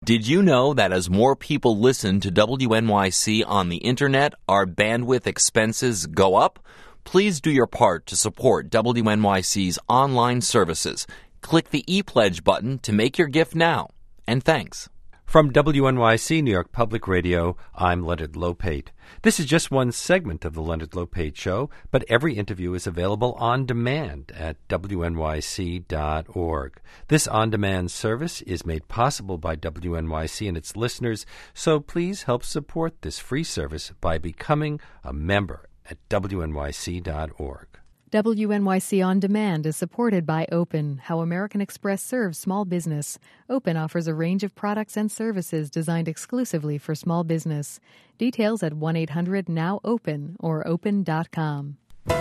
Did you know that as more people listen to WNYC on the Internet, our bandwidth expenses go up? Please do your part to support WNYC's online services. Click the ePledge button to make your gift now. And thanks. From WNYC, New York Public Radio, I'm Leonard Lopate. This is just one segment of the Leonard Lopate Show, but every interview is available on demand at WNYC.org. This on-demand service is made possible by WNYC and its listeners, so please help support this free service by becoming a member at WNYC.org. WNYC On Demand is supported by Open, how American Express serves small business. Open offers a range of products and services designed exclusively for small business. Details at 1-800-NOW-OPEN or open.com.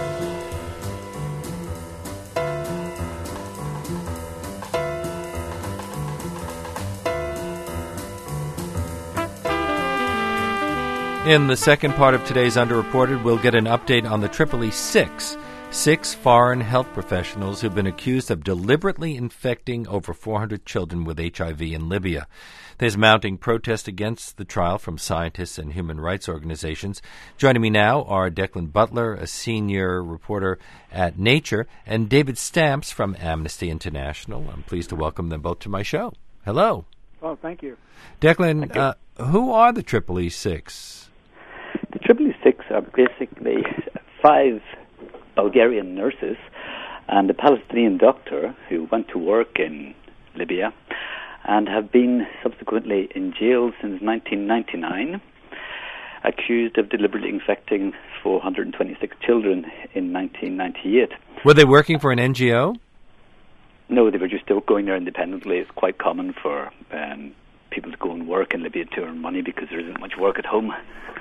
In the second part of today's Underreported, we'll get an update on the Tripoli Six foreign health professionals who've been accused of deliberately infecting over 400 children with HIV in Libya. There's mounting protest against the trial from scientists and human rights organizations. Joining me now are Declan Butler, a senior reporter at Nature, and David Stamps from Amnesty International. I'm pleased to welcome them both to my show. Hello. Oh, thank you. Declan, who are the Tripoli Six? The Tripoli Six are basically 5 Bulgarian nurses and a Palestinian doctor who went to work in Libya and have been subsequently in jail since 1999, accused of deliberately infecting 426 children in 1998. Were they working for an NGO? No, they were just going there independently. It's quite common for people to go and work in Libya to earn money because there isn't much work at home.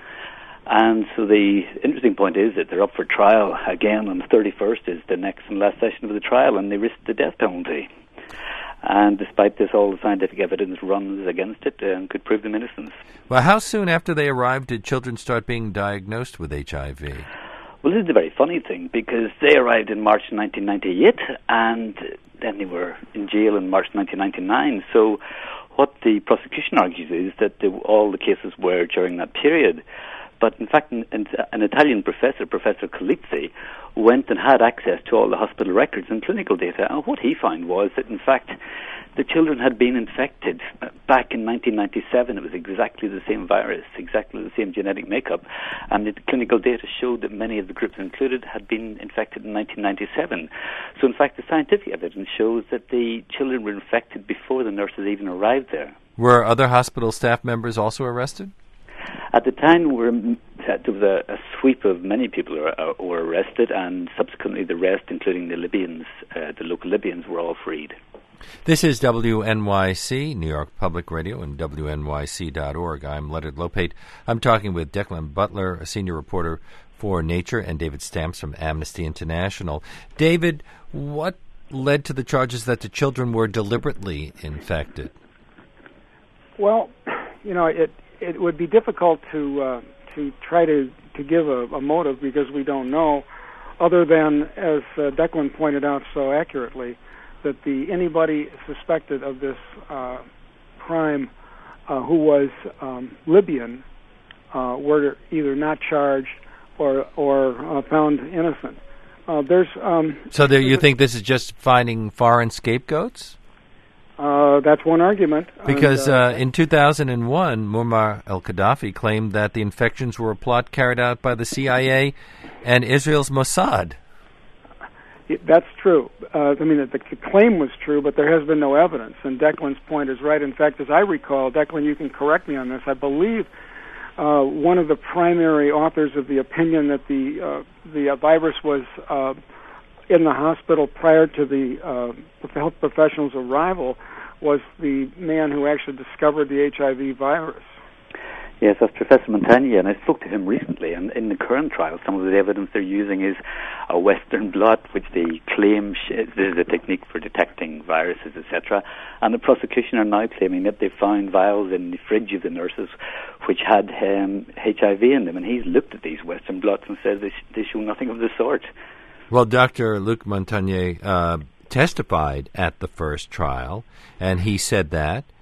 And so the interesting point is that they're up for trial again on the 31st is the next and last session of the trial, and they risk the death penalty. And despite this, all the scientific evidence runs against it and could prove them innocent. Well, how soon after they arrived did children start being diagnosed with HIV? Well, this is a very funny thing because they arrived in March 1998 and then they were in jail in March 1999. So what the prosecution argues is that all the cases were during that period. But in fact, an Italian professor, Professor Colizzi, went and had access to all the hospital records and clinical data. And what he found was that, in fact, the children had been infected back in 1997. It was exactly the same virus, exactly the same genetic makeup. And the clinical data showed that many of the groups included had been infected in 1997. So, in fact, the scientific evidence shows that the children were infected before the nurses even arrived there. Were other hospital staff members also arrested? At the time, there was a sweep of many people who were arrested, and subsequently the rest, including the Libyans, the local Libyans, were all freed. This is WNYC, New York Public Radio, and WNYC.org. I'm Leonard Lopate. I'm talking with Declan Butler, a senior reporter for Nature, and David Stamps from Amnesty International. David, what led to the charges that the children were deliberately infected? Well, it would be difficult to try to give a motive because we don't know, other than, as Declan pointed out so accurately, that anybody suspected of this crime who was Libyan were either not charged or found innocent. You think this is just finding foreign scapegoats? That's one argument. Because in 2001, Muammar al-Gaddafi claimed that the infections were a plot carried out by the CIA and Israel's Mossad. That's true. The claim was true, but there has been no evidence. And Declan's point is right. In fact, as I recall, Declan, you can correct me on this, I believe one of the primary authors of the opinion that the virus was in the hospital prior to the health professional's arrival was the man who actually discovered the HIV virus. Yes, that's Professor Montagnier, and I spoke to him recently, and in the current trial, some of the evidence they're using is a Western blot, which they claim this is a technique for detecting viruses, etc., and the prosecution are now claiming that they found vials in the fridge of the nurses which had HIV in them, and he's looked at these Western blots and says they show nothing of the sort. Well, Dr. Luc Montagnier testified at the first trial, and he said that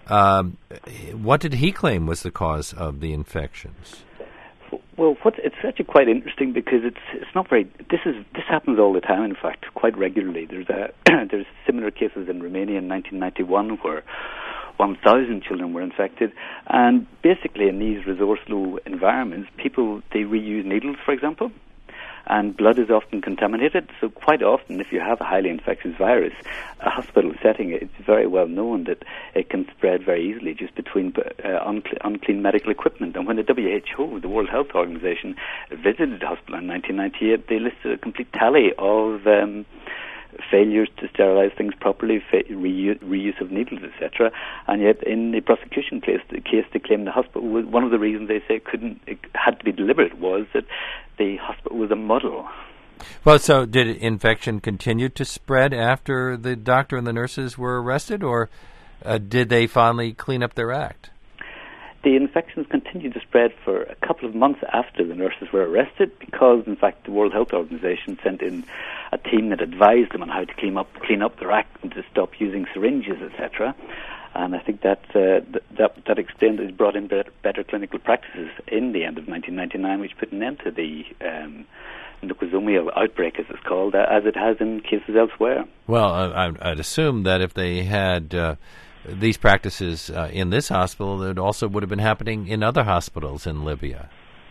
What did he claim was the cause of the infections? Well, it's actually quite interesting because it's not very. This happens all the time. In fact, quite regularly. There's similar cases in Romania in 1991 where 1,000 children were infected, and basically in these resource-low environments, they reuse needles, for example, and blood is often contaminated. So quite often, if you have a highly infectious virus, a hospital setting, it's very well known that it can spread very easily just between unclean medical equipment. And when the WHO, the World Health Organization, visited the hospital in 1998, they listed a complete tally of failures to sterilize things properly, reuse of needles, etc. And yet, in the prosecution case, they claimed the hospital was one of the reasons they say it had to be deliberate was that the hospital was a muddle. Well, so did infection continue to spread after the doctor and the nurses were arrested, or did they finally clean up their act? The infections continued to spread for a couple of months after the nurses were arrested because, in fact, the World Health Organization sent in a team that advised them on how to clean up their act and to stop using syringes, etc. And I think that extent has brought in better clinical practices in the end of 1999, which put an end to the nosocomial outbreak, as it's called, as it has in cases elsewhere. Well, I'd assume that if they had these practices in this hospital, it also would have been happening in other hospitals in Libya.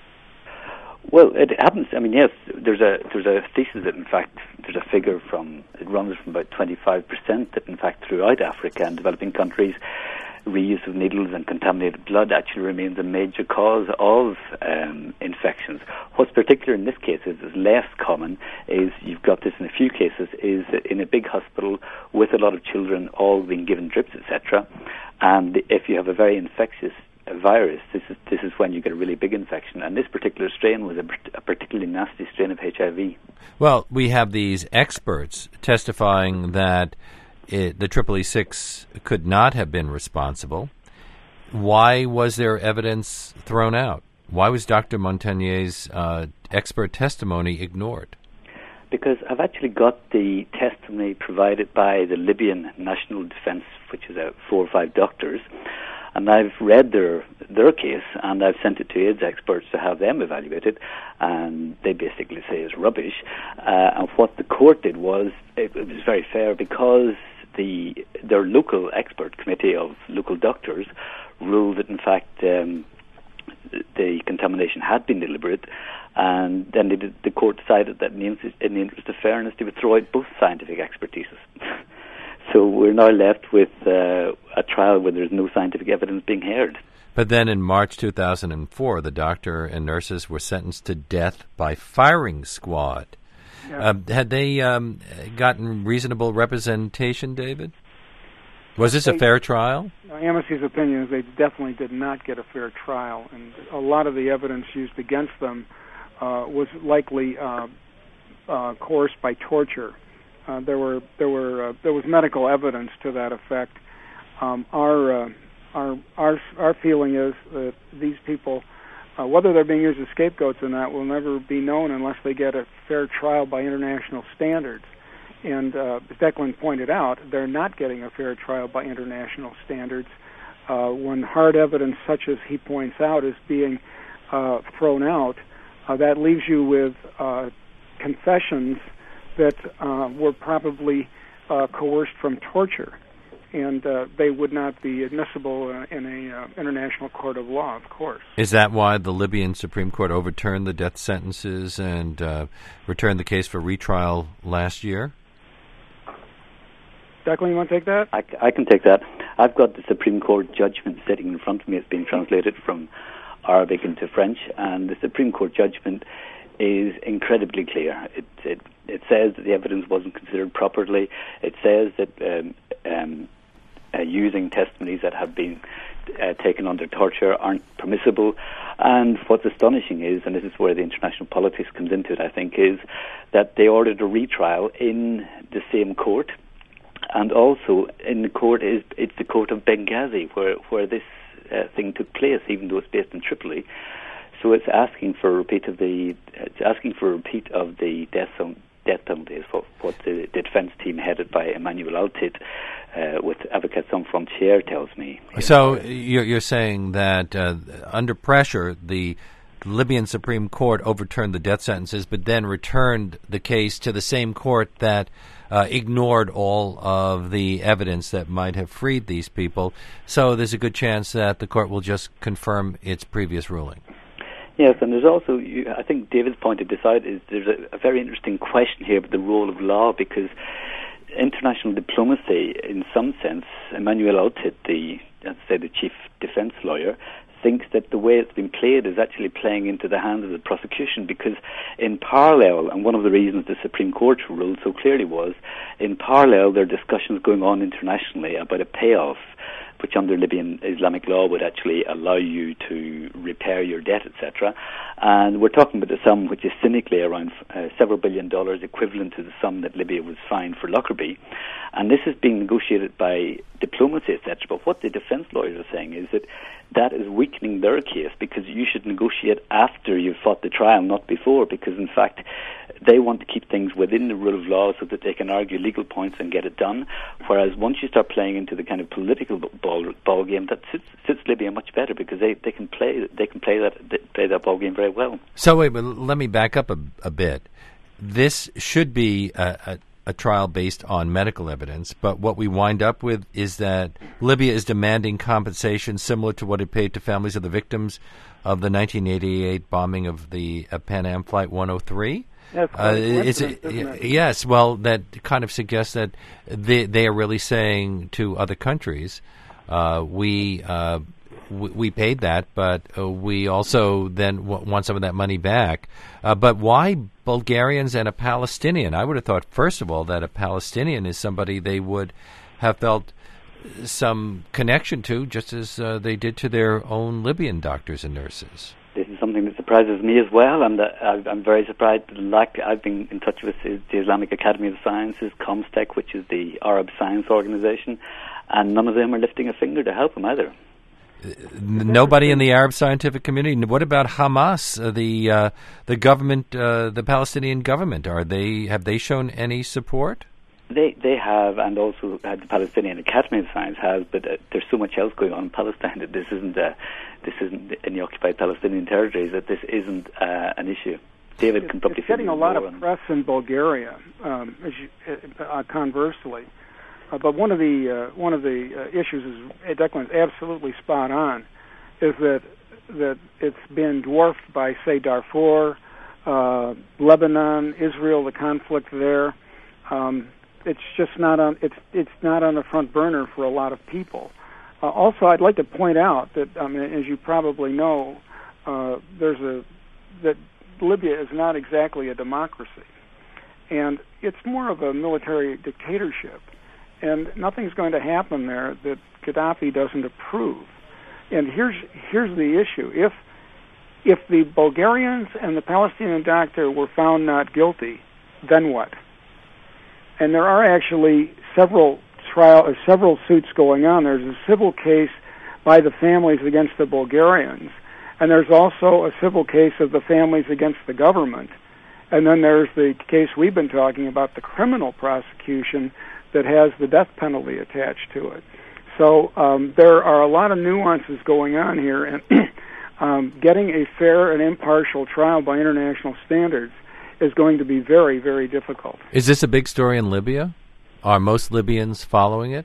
Well, it happens. I mean, yes, there's a thesis that, in fact, there's a figure it runs from about 25% that, in fact, throughout Africa and developing countries, reuse of needles and contaminated blood actually remains a major cause of infections. What's particular in this case is less common is you've got this in a few cases is that in a big hospital with a lot of children all being given drips, etc. And if you have a very infectious virus, this is when you get a really big infection. And this particular strain was a particularly nasty strain of HIV. Well, we have these experts testifying that the Tripoli-6 could not have been responsible. Why was there evidence thrown out? Why was Dr. Montanier's expert testimony ignored? Because I've actually got the testimony provided by the Libyan National Defense, which is 4 or 5 doctors, and I've read their case, and I've sent it to AIDS experts to have them evaluated, and they basically say it's rubbish. And what the court did was, it was very fair because their local expert committee of local doctors ruled that, in fact, the contamination had been deliberate, and then the court decided that in the interest of fairness, they would throw out both scientific expertises. So we're now left with a trial where there's no scientific evidence being heard. But then in March 2004, the doctor and nurses were sentenced to death by firing squad. Yeah. Had they gotten reasonable representation, David? Was this a fair trial? Amnesty's opinion is they definitely did not get a fair trial, and a lot of the evidence used against them was likely coerced by torture. There was medical evidence to that effect. Our feeling is that these people, whether they're being used as scapegoats or not, will never be known unless they get a fair trial by international standards. And as Declan pointed out, they're not getting a fair trial by international standards. When hard evidence, such as he points out, is being thrown out, that leaves you with confessions that were probably coerced from torture, and they would not be admissible in an international court of law, of course. Is that why the Libyan Supreme Court overturned the death sentences and returned the case for retrial last year? Declan, you want to take that? I can take that. I've got the Supreme Court judgment sitting in front of me. It's being translated from Arabic into French, and the Supreme Court judgment is incredibly clear. It says that the evidence wasn't considered properly. It says that using testimonies that have been taken under torture aren't permissible. And what's astonishing is, and this is where the international politics comes into it, I think, is that they ordered a retrial in the same court. And also in the court it's the court of Benghazi where this thing took place, even though it's based in Tripoli. So it's asking for a repeat of the death death penalty is what the defence team headed by Emmanuel Altit with Avocats Sans Frontières tells me. So you're saying that under pressure, the Libyan Supreme Court overturned the death sentences, but then returned the case to the same court that ignored all of the evidence that might have freed these people. So there's a good chance that the court will just confirm its previous ruling. Yes, and there's also, I think David's pointed this out, is there's a very interesting question here about the role of law, because international diplomacy, in some sense, Emmanuel Altit, the chief defense lawyer, thinks that the way it's been played is actually playing into the hands of the prosecution, because in parallel, and one of the reasons the Supreme Court ruled so clearly was, in parallel there are discussions going on internationally about a payoff, which under Libyan Islamic law would actually allow you to repair your debt, etc. And we're talking about a sum which is cynically around several $billion, equivalent to the sum that Libya was fined for Lockerbie. And this is being negotiated by diplomacy, etc. But what the defense lawyers are saying is that is weakening their case, because you should negotiate after you've fought the trial, not before, because in fact they want to keep things within the rule of law so that they can argue legal points and get it done. Whereas once you start playing into the kind of political ball game, that suits Libya much better, because they can play that ball game very well. So wait, but let me back up a bit. This should be a trial based on medical evidence, but what we wind up with is that Libya is demanding compensation similar to what it paid to families of the victims of the 1988 bombing of the Pan Am Flight 103. Yes, well, that kind of suggests that they are really saying to other countries, we paid that, but we also then want some of that money back. But why Bulgarians and a Palestinian? I would have thought, first of all, that a Palestinian is somebody they would have felt some connection to, just as they did to their own Libyan doctors and nurses. This is something that surprises me as well, and I'm very surprised. I've been in touch with the Islamic Academy of Sciences, COMSTEC, which is the Arab science organization, and none of them are lifting a finger to help them either. Nobody in the Arab scientific community. What about Hamas, the government, the Palestinian government? Have they shown any support? They have, and also the Palestinian Academy of Science has, but there's so much else going on in Palestine that this isn't in the occupied Palestinian territories, that this isn't an issue. David can probably. It's getting a lot of press in Bulgaria, conversely. But one of the issues is, Declan's absolutely spot on, is that it's been dwarfed by, say, Darfur, Lebanon, Israel, the conflict there. It's just not on. It's not on the front burner for a lot of people. Also, I'd like to point out that, as you probably know, that Libya is not exactly a democracy, and it's more of a military dictatorship. And nothing's going to happen there that Gaddafi doesn't approve. And here's the issue: if the Bulgarians and the Palestinian doctor were found not guilty, then what? And there are actually several suits going on. There's a civil case by the families against the Bulgarians, and there's also a civil case of the families against the government. And then there's the case we've been talking about, the criminal prosecution that has the death penalty attached to it. So there are a lot of nuances going on here, and getting a fair and impartial trial by international standards is going to be very, very difficult. Is this a big story in Libya? Are most Libyans following it?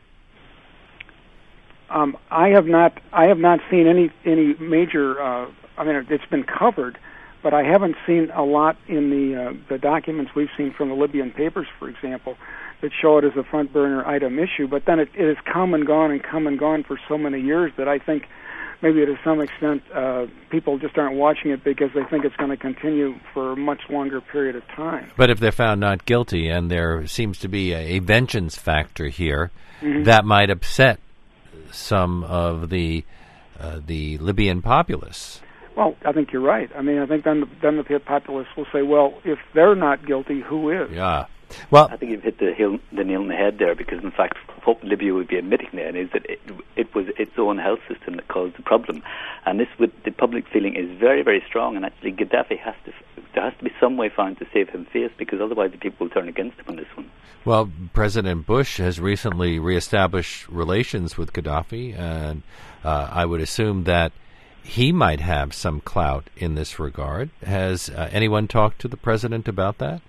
I have not seen any major. It's been covered, but I haven't seen a lot in the documents we've seen from the Libyan papers, for example, that show it as a front burner item issue. But then it has come and gone for so many years that I think maybe to some extent people just aren't watching it because they think it's going to continue for a much longer period of time. But if they're found not guilty, and there seems to be a vengeance factor here, that might upset some of the Libyan populace. Well, I think you're right. I think then the populace will say, well, if they're not guilty, who is? Yeah. Well, I think you've hit the nail on the head there, because in fact what Libya would be admitting then is that it was its own health system that caused the problem. And the public feeling is very, very strong, and actually Gaddafi there has to be some way found to save him face, because otherwise the people will turn against him on this one. Well, President Bush has recently reestablished relations with Gaddafi, and I would assume that he might have some clout in this regard. Has anyone talked to the president about that?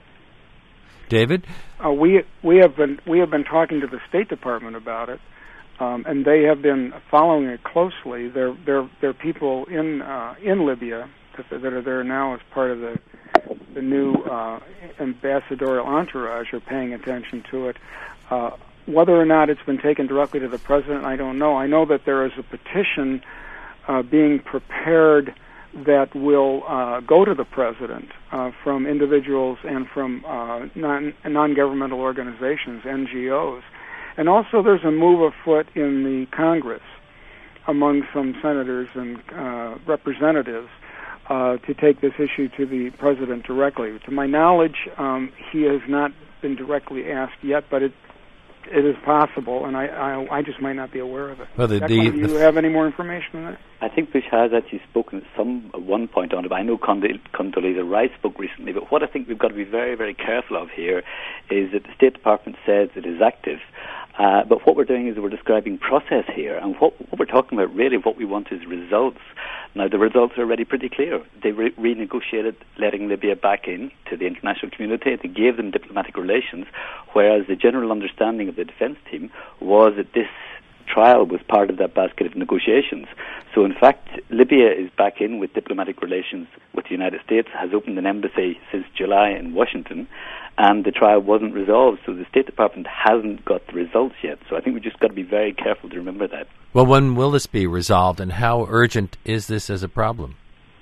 David? We have been talking to the State Department about it, and they have been following it closely. There are people in Libya that are there now as part of the new ambassadorial entourage are paying attention to it. Whether or not it's been taken directly to the president, I don't know. I know that there is a petition being prepared that will go to the president from individuals and from non-governmental organizations, NGOs. And also there's a move afoot in the Congress among some senators and representatives to take this issue to the president directly. To my knowledge, he has not been directly asked yet, but it is possible, and I just might not be aware of it. Well, do you have any more information on that? I think Bush has actually spoken at one point on it. I know Condoleezza Rice spoke recently, but what I think we've got to be very, very careful of here is that the State Department says it is active, but what we're doing is we're describing process here, and what we're talking about really, what we want is results. Now, the results are already pretty clear. They renegotiated letting Libya back in to the international community. They gave them diplomatic relations, whereas the general understanding of the defense team was that this trial was part of that basket of negotiations. So, in fact, Libya is back in with diplomatic relations with the United States, has opened an embassy since July in Washington, and the trial wasn't resolved, so the State Department hasn't got the results yet. So I think we've just got to be very careful to remember that. Well, when will this be resolved, and how urgent is this as a problem?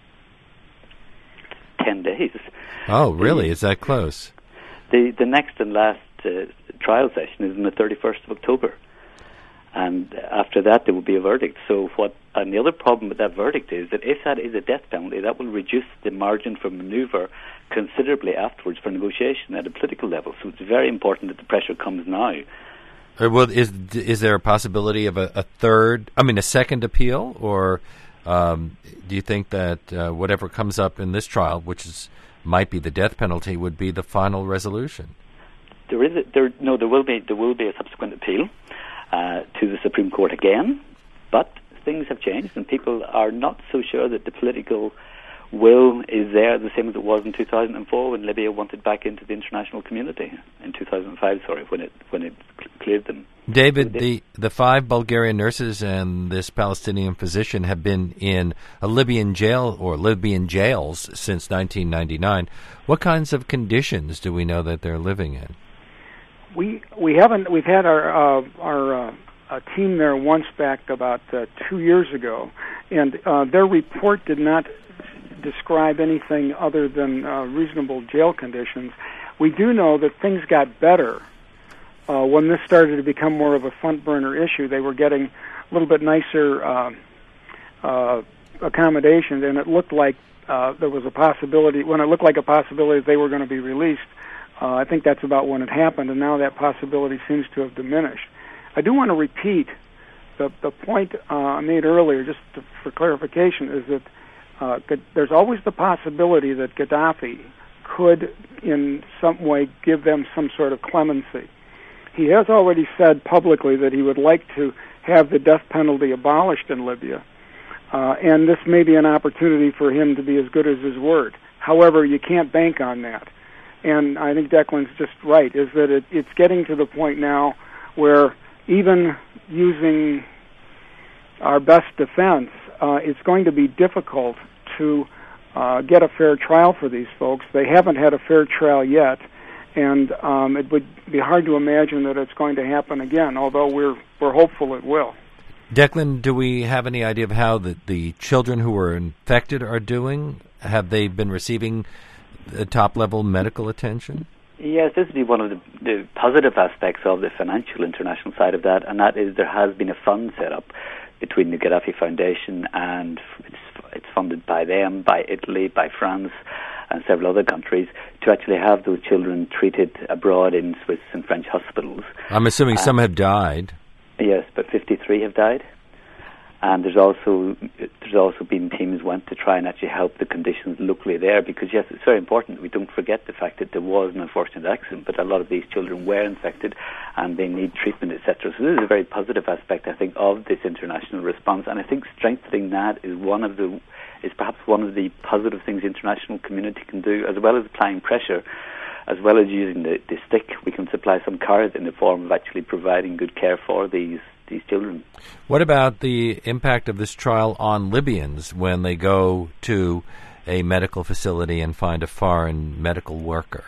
10 days. Oh, really? Is that close? The next and last trial session is on the 31st of October. And after that, there will be a verdict. And the other problem with that verdict is that if that is a death penalty, that will reduce the margin for manoeuvre considerably afterwards for negotiation at a political level. So it's very important that the pressure comes now. Well, is there a possibility of a second appeal, or do you think that whatever comes up in this trial, which might be the death penalty, would be the final resolution? There will be a subsequent appeal to the Supreme Court again, but things have changed, and people are not so sure that the political will is there the same as it was in 2004 when Libya wanted back into the international community. In 2005, when it cleared them. David, the 5 Bulgarian nurses and this Palestinian physician have been in a Libyan jail or Libyan jails since 1999. What kinds of conditions do we know that they're living in? We haven't. We've had our team there once back about 2 years ago, and their report did not describe anything other than reasonable jail conditions. We do know that things got better when this started to become more of a front burner issue. They were getting a little bit nicer accommodations, and it looked like there was a possibility. When it looked like a possibility that they were going to be released, I think that's about when it happened, and now that possibility seems to have diminished. I do want to repeat the point I made earlier, just for clarification, is that there's always the possibility that Gaddafi could in some way give them some sort of clemency. He has already said publicly that he would like to have the death penalty abolished in Libya, and this may be an opportunity for him to be as good as his word. However, you can't bank on that. And I think Declan's just right, is that it's getting to the point now where even using our best defense, it's going to be difficult to get a fair trial for these folks. They haven't had a fair trial yet, and it would be hard to imagine that it's going to happen again, although we're hopeful it will. Declan, do we have any idea of how the children who were infected are doing? Have they been receiving top-level medical attention? Yes, this would be one of the positive aspects of the financial international side of that, and that is there has been a fund set up between the Gaddafi Foundation, and it's funded by them, by Italy, by France, and several other countries, to actually have those children treated abroad in Swiss and French hospitals. I'm assuming some have died. Yes, but 53 have died. And there's also been teams went to try and actually help the conditions locally there, because yes, it's very important we don't forget the fact that there was an unfortunate accident, but a lot of these children were infected and they need treatment, etc. So this is a very positive aspect, I think, of this international response, and I think strengthening that is perhaps one of the positive things the international community can do, as well as applying pressure. As well as using the stick, we can supply some carrot in the form of actually providing good care for these children. What about the impact of this trial on Libyans when they go to a medical facility and find a foreign medical worker?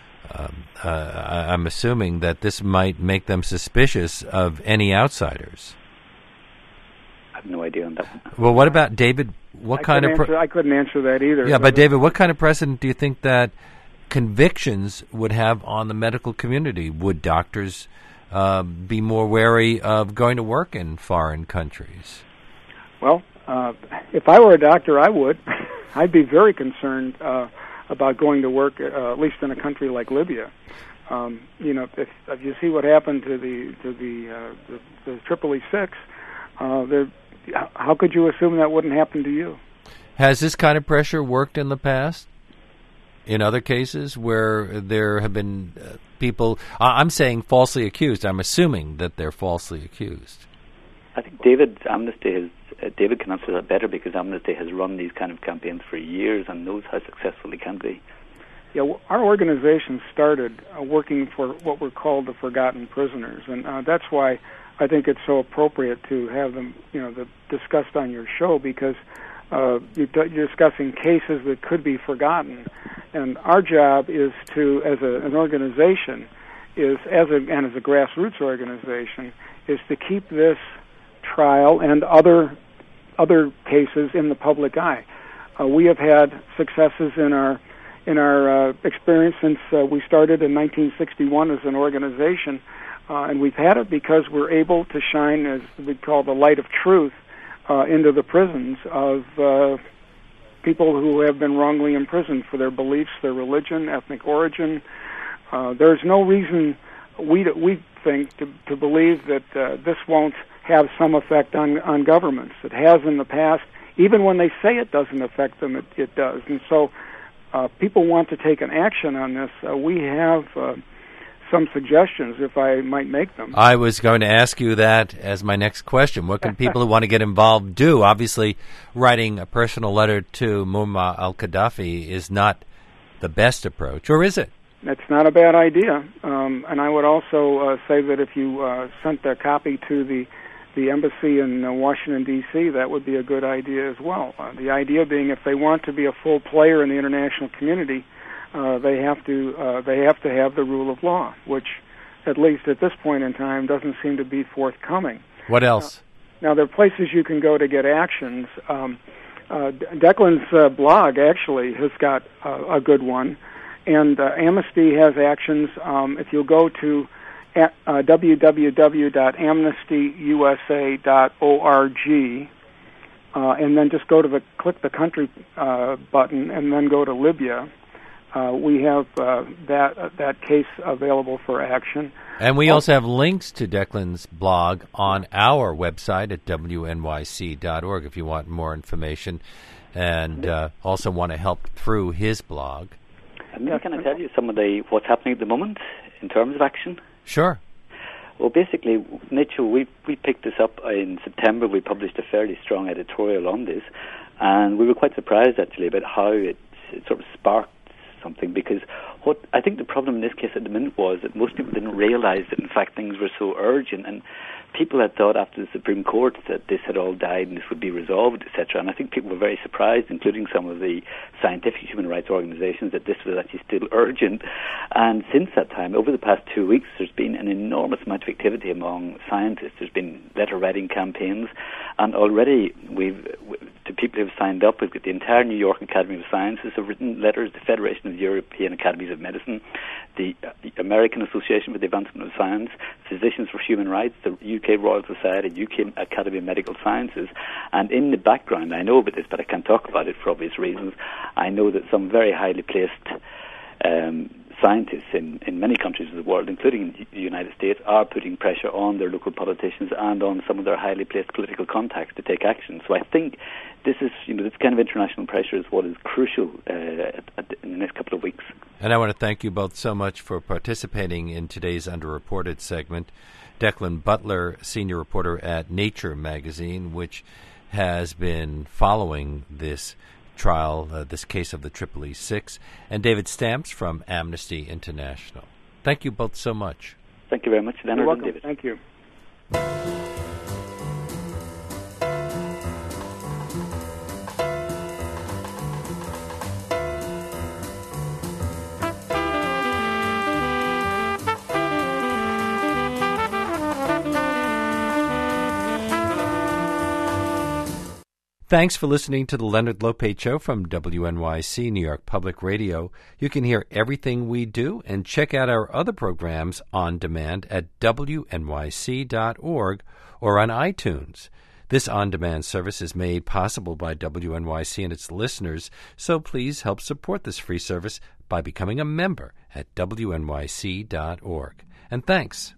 I'm assuming that this might make them suspicious of any outsiders. I have no idea on that one. Well, what about David? I couldn't answer that either. Yeah, but David, what kind of precedent do you think that convictions would have on the medical community? Would doctors be more wary of going to work in foreign countries? Well, if I were a doctor, I would. I'd be very concerned about going to work, at least in a country like Libya. If you see what happened to the Tripoli 6, how could you assume that wouldn't happen to you? Has this kind of pressure worked in the past? In other cases where there have been people, I'm saying falsely accused. I'm assuming that they're falsely accused. I think David can answer that better, because Amnesty has run these kind of campaigns for years and knows how successful it can be. Yeah, our organization started working for what were called the forgotten prisoners, and that's why I think it's so appropriate to have them, discussed on your show, because you're discussing cases that could be forgotten. And our job is to, as an organization, as a grassroots organization, is to keep this trial and other cases in the public eye. We have had successes in our experience since we started in 1961 as an organization, and we've had it because we're able to shine, as we call, the light of truth into the prisons of people who have been wrongly imprisoned for their beliefs, their religion, ethnic origin. There's no reason we think to believe that this won't have some effect on governments. It has in the past. Even when they say it doesn't affect them, it does. And so people want to take an action on this. We have some suggestions, if I might make them. I was going to ask you that as my next question. What can people who want to get involved do? Obviously, writing a personal letter to Muammar al-Gaddafi is not the best approach, or is it? It's not a bad idea. And I would also say that if you sent a copy to the embassy in Washington, D.C., that would be a good idea as well. The idea being, if they want to be a full player in the international community, they have to have the rule of law, which, at least at this point in time, doesn't seem to be forthcoming. What else? Now there are places you can go to get actions. Declan's blog actually has got a good one, and Amnesty has actions. If you'll go to www.amnestyusa.org, and then just click the country button, and then go to Libya. We have that case available for action. And we also have links to Declan's blog on our website at wnyc.org if you want more information and also want to help through his blog. Can I tell you some of what's happening at the moment in terms of action? Sure. Well, basically, Nature, we picked this up in September. We published a fairly strong editorial on this, and we were quite surprised, actually, about how it sort of sparked something, because what I think the problem in this case at the minute was that most people didn't realize that in fact things were so urgent, and people had thought after the Supreme Court that this had all died and this would be resolved, etc. And I think people were very surprised, including some of the scientific human rights organizations, that this was actually still urgent. And since that time, over the past 2 weeks, there's been an enormous amount of activity among scientists. There's been letter writing campaigns, and already the people who have signed up. We've got the entire New York Academy of Sciences have written letters, the Federation of European Academies of Medicine, the American Association for the Advancement of Science, Physicians for Human Rights, the UK Royal Society, UK Academy of Medical Sciences. And in the background, I know about this, but I can't talk about it for obvious reasons, I know that some very highly placed scientists in many countries of the world, including the United States, are putting pressure on their local politicians and on some of their highly placed political contacts to take action. So I think this is, this kind of international pressure is what is crucial in the next couple of weeks. And I want to thank you both so much for participating in today's Underreported segment. Declan Butler, senior reporter at Nature magazine, which has been following this trial, this case of the EEE-6, and David Stamps from Amnesty International. Thank you both so much. Thank you very much, Leonard. You're welcome. And David. Thank you. Thanks for listening to the Leonard Lopate Show from WNYC, New York Public Radio. You can hear everything we do and check out our other programs on demand at wnyc.org or on iTunes. This on-demand service is made possible by WNYC and its listeners, so please help support this free service by becoming a member at wnyc.org. And thanks.